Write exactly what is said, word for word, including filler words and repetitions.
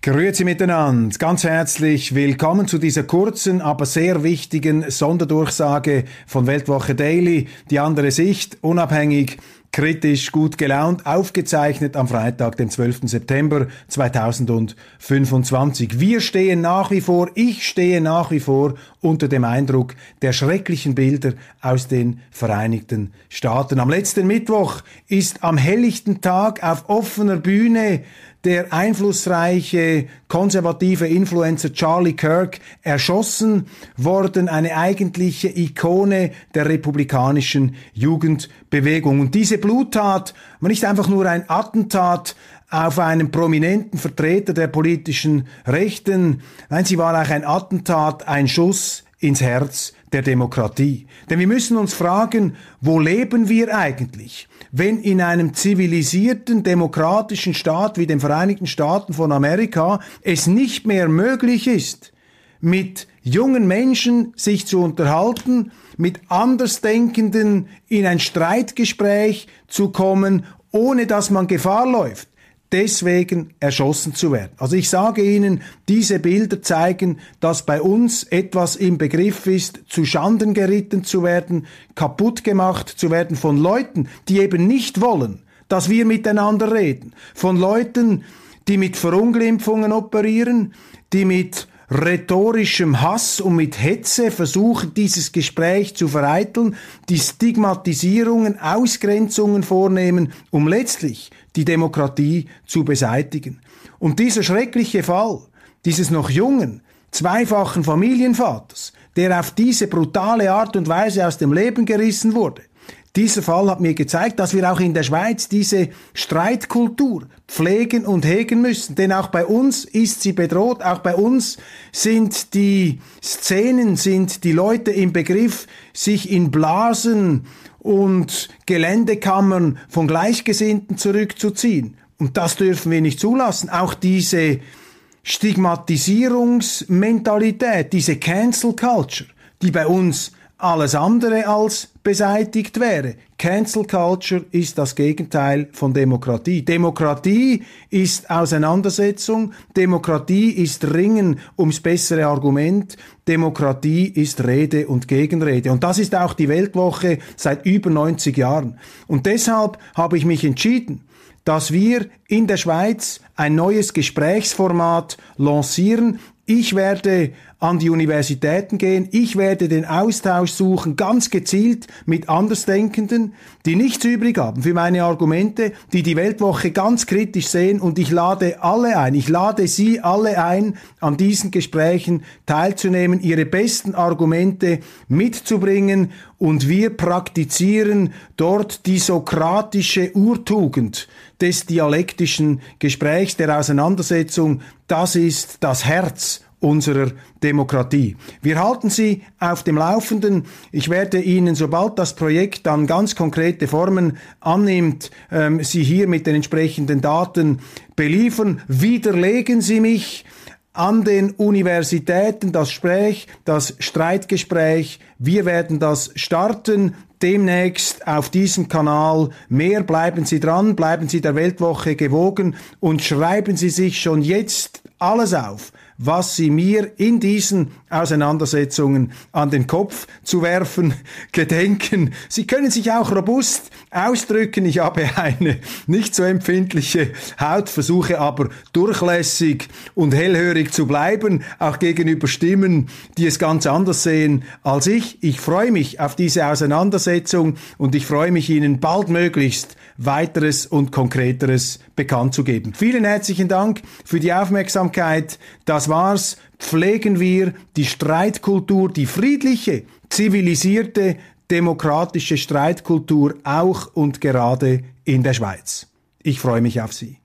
Grüezi miteinander, ganz herzlich willkommen zu dieser kurzen, aber sehr wichtigen Sonderdurchsage von Weltwoche Daily. Die andere Sicht, unabhängig, kritisch, gut gelaunt, aufgezeichnet am Freitag, dem zwölften September zweitausendfünfundzwanzig. Wir stehen nach wie vor, ich stehe nach wie vor unter dem Eindruck der schrecklichen Bilder aus den Vereinigten Staaten. Am letzten Mittwoch ist am helllichten Tag auf offener Bühne der einflussreiche konservative Influencer Charlie Kirk erschossen worden, eine eigentliche Ikone der republikanischen Jugendbewegung. Und diese Bluttat war nicht einfach nur ein Attentat auf einen prominenten Vertreter der politischen Rechten, nein, sie war auch ein Attentat, ein Schuss ins Herz der Demokratie. Denn wir müssen uns fragen, wo leben wir eigentlich, wenn in einem zivilisierten, demokratischen Staat wie den Vereinigten Staaten von Amerika es nicht mehr möglich ist, mit jungen Menschen sich zu unterhalten, mit Andersdenkenden in ein Streitgespräch zu kommen, ohne dass man Gefahr läuft, deswegen erschossen zu werden. Also ich sage Ihnen, diese Bilder zeigen, dass bei uns etwas im Begriff ist, zu Schanden geritten zu werden, kaputt gemacht zu werden von Leuten, die eben nicht wollen, dass wir miteinander reden. Von Leuten, die mit Verunglimpfungen operieren, die mit rhetorischem Hass und mit Hetze versuchen, dieses Gespräch zu vereiteln, die Stigmatisierungen, Ausgrenzungen vornehmen, um letztlich die Demokratie zu beseitigen. Und dieser schreckliche Fall dieses noch jungen, zweifachen Familienvaters, der auf diese brutale Art und Weise aus dem Leben gerissen wurde, dieser Fall hat mir gezeigt, dass wir auch in der Schweiz diese Streitkultur pflegen und hegen müssen. Denn auch bei uns ist sie bedroht, auch bei uns sind die Szenen, sind die Leute im Begriff, sich in Blasen und Geländekammern von Gleichgesinnten zurückzuziehen. Und das dürfen wir nicht zulassen. Auch diese Stigmatisierungsmentalität, diese Cancel Culture, die bei uns alles andere als beseitigt wäre. Cancel Culture ist das Gegenteil von Demokratie. Demokratie ist Auseinandersetzung, Demokratie ist Ringen ums bessere Argument, Demokratie ist Rede und Gegenrede. Und das ist auch die Weltwoche seit über neunzig Jahren. Und deshalb habe ich mich entschieden, dass wir in der Schweiz ein neues Gesprächsformat lancieren. Ich werde an die Universitäten gehen, ich werde den Austausch suchen, ganz gezielt mit Andersdenkenden, die nichts übrig haben für meine Argumente, die die Weltwoche ganz kritisch sehen, und ich lade alle ein, ich lade Sie alle ein, an diesen Gesprächen teilzunehmen, Ihre besten Argumente mitzubringen, und wir praktizieren dort die sokratische Urtugend des dialektischen Gesprächs, der Auseinandersetzung. Das ist das Herz unserer Demokratie. Wir halten Sie auf dem Laufenden. Ich werde Ihnen, sobald das Projekt dann ganz konkrete Formen annimmt, ähm, Sie hier mit den entsprechenden Daten beliefern. Widerlegen Sie mich an den Universitäten, das Gespräch, das Streitgespräch. Wir werden das starten demnächst auf diesem Kanal. Mehr, bleiben Sie dran, bleiben Sie der Weltwoche gewogen und schreiben Sie sich schon jetzt alles auf, was Sie mir in diesen Auseinandersetzungen an den Kopf zu werfen gedenken. Sie können sich auch robust ausdrücken. Ich habe eine nicht so empfindliche Haut, versuche aber durchlässig und hellhörig zu bleiben, auch gegenüber Stimmen, die es ganz anders sehen als ich. Ich freue mich auf diese Auseinandersetzung und ich freue mich, Ihnen baldmöglichst weiteres und Konkreteres bekannt zu geben. Vielen herzlichen Dank für die Aufmerksamkeit. Das war's. Pflegen wir die Streitkultur, die friedliche, zivilisierte, demokratische Streitkultur auch und gerade in der Schweiz. Ich freue mich auf Sie.